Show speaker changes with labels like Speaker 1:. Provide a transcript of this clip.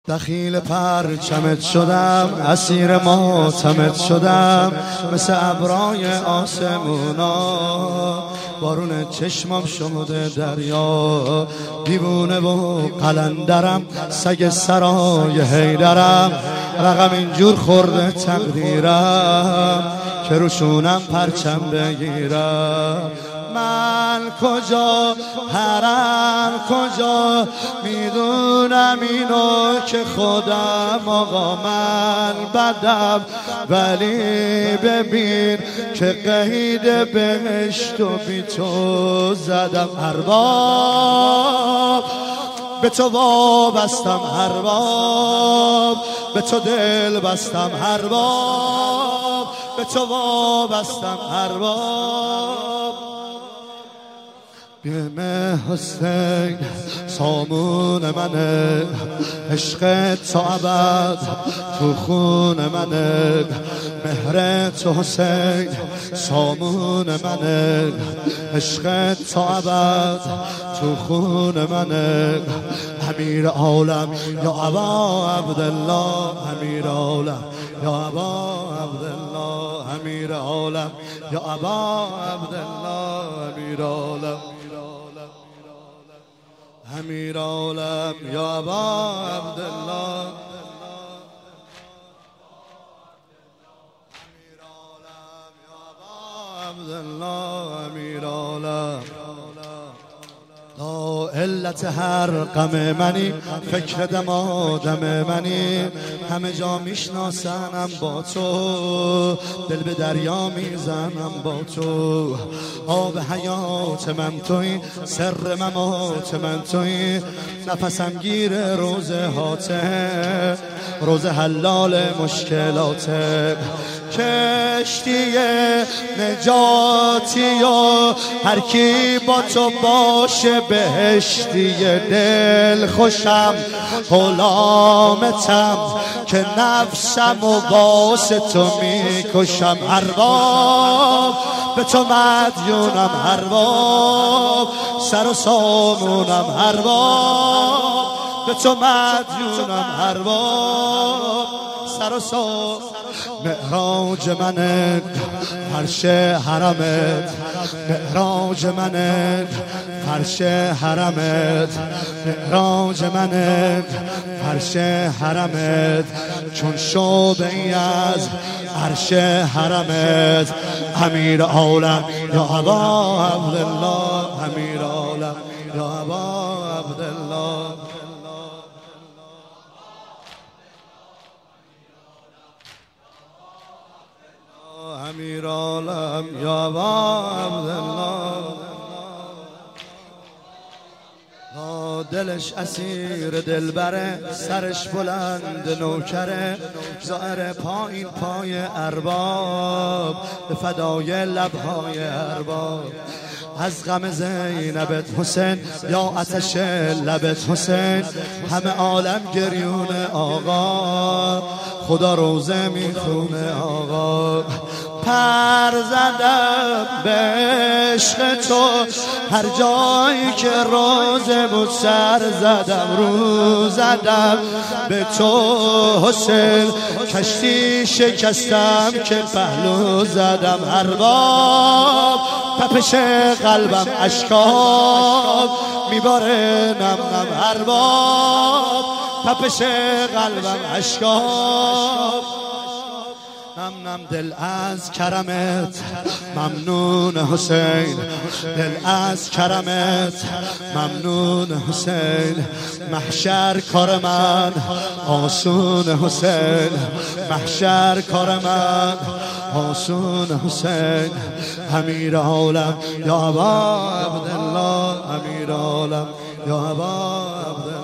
Speaker 1: دخیل پرچمت شدم، اسیر ماتمت شدم، مثل ابرای آسمونا بارون چشمم شده دریا. دیوونه و قلندرم، سگ سرای حیدرم، رقم اینجور خورده تقدیرم که روشونم پرچم بگیرم. من کجا حرم کجا میدونم اینو که خودم آقا من بدم، ولی ببین که قید بهشت و بی تو زدم. ارباب به تو وابستم، ارباب به تو دل بستم، ارباب به تو وابستم، ارباب. بیم حسین سامون منه، عشقت تا ابد تو خون منه، مهر تو حسین سامون منه، عشقت تا ابد تو خون منه. امیر عالم یا ابا عبدالله، امیر عالم یا ابا عبدالله، امیر عالم یا ابا عبدالله، امیر عالم، امیر عالم یا ابا عبدالله، امیر عالم یا ابا عبدالله، امیر عالم. تا علت هر غم منی، فکر دم آدم منی، همه جا میشناسنم با تو، دل به دریا میزنم با تو. آب حیات من توی، سر ممات من توی، نفسم گیر روزه هاته، روز حلال مشکلاته. کشتی نجاتی و هر کی با تو باشه بهشتی. دل خوشم غلامتم که نفسم و واسه تو میکشم. ارباب به تو مدیونم، ارباب سر و سامونم، ارباب به تو مدیونم، ارباب سر و سامونم. معراج منه فرش حرمت، معراج منه فرش حرمت، معراج منه فرش حرمت، چون شعبه‌ای از عرش حرمت. امیر عالم یا ابا عبدالله، امیر عالم یا ابا عبدالله، امیر عالم یا ابا عبدالله. دلش اسیر دلبره، سرش بلند نوکره، زائر پایین پای ارباب، به فدای لبهای ارباب. از غم زینبت حسین یا آتش لبت حسین، همه عالم گریون آقا، خدا روزه میخونه آقا. پر زدم به عشق تو هر جایی که روزه بود، سر زدم رو زدم به تو حسین، کشتی شکستم که پهلو زدم. ارباب تپش قلبم اشکاب میباره نم نم، ارباب تپش قلبم اشکاب نم نم. دل از کرمت ممنون حسین، دل از کرمت ممنون حسین. محشر کار من آسون حسین، محشر کار من آسون حسین. امیر عالم یا ابا عبدالله، امیر عالم یا ابا عبدالله.